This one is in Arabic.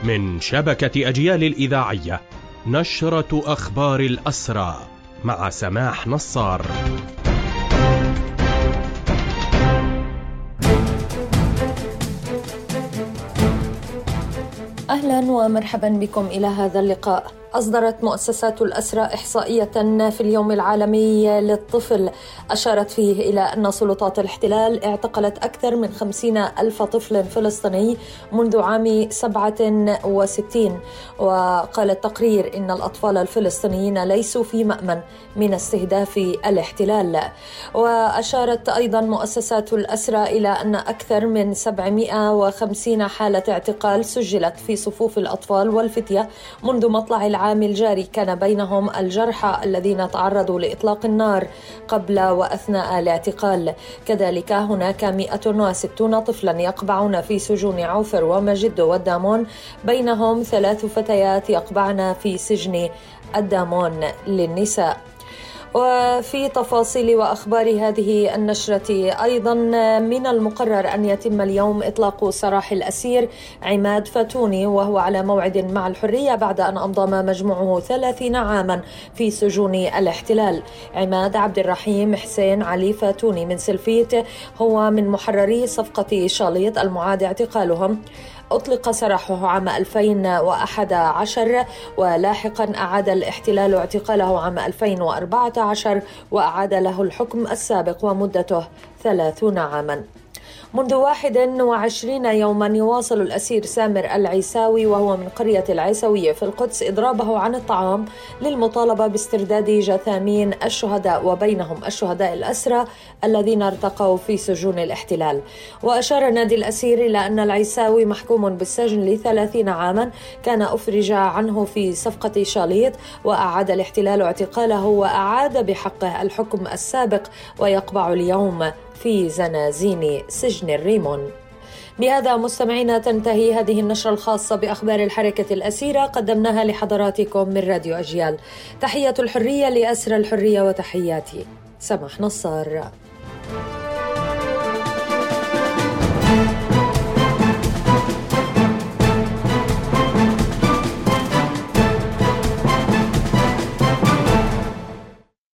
من شبكة أجيال الإذاعية، نشرة أخبار الأسرى مع سماح نصار. أهلا ومرحبا بكم إلى هذا اللقاء. أصدرت مؤسسات الأسرى إحصائية في اليوم العالمي للطفل أشارت فيه إلى أن سلطات الاحتلال اعتقلت أكثر من 50,000 طفل فلسطيني منذ عام 67. وقال التقرير إن الأطفال الفلسطينيين ليسوا في مأمن من استهداف الاحتلال. وأشارت أيضا مؤسسات الأسرى إلى أن أكثر من 750 حالة اعتقال سجلت في صفوف الأطفال والفتية منذ مطلع العام الجاري، كان بينهم الجرحى الذين تعرضوا لإطلاق النار قبل وأثناء الاعتقال. كذلك هناك 160 طفلا يقبعون في سجون عوفر ومجد والدامون، بينهم 3 فتيات يقبعن في سجن الدامون للنساء. وفي تفاصيل وأخبار هذه النشرة أيضا، من المقرر أن يتم اليوم إطلاق سراح الأسير عماد فاتوني وهو على موعد مع الحرية بعد أن أمضى مجموعه 30 عاما في سجون الاحتلال. عماد عبد الرحيم حسين علي فاتوني من سلفيت هو من محرري صفقة شاليط المعاد اعتقالهم. أطلق سراحه عام 2011 ولاحقا أعاد الاحتلال اعتقاله عام 2014 وأعاد له الحكم السابق ومدته 30 عاما. منذ 21 يوما يواصل الأسير سامر العيساوي وهو من قرية العيسوية في القدس إضرابه عن الطعام للمطالبة باسترداد جثامين الشهداء وبينهم الشهداء الأسرى الذين ارتقوا في سجون الاحتلال. وأشار نادي الأسير إلى أن العيساوي محكوم بالسجن ل30 عاما، كان أفرج عنه في صفقة شاليط وأعاد الاحتلال اعتقاله وأعاد بحقه الحكم السابق ويقبع اليوم في زنازين سجن الريمون. بهذا مستمعينا تنتهي هذه النشرة الخاصة بأخبار الحركة الأسيرة، قدمناها لحضراتكم من راديو أجيال. تحية الحرية لأسرى الحرية وتحياتي سماح نصار.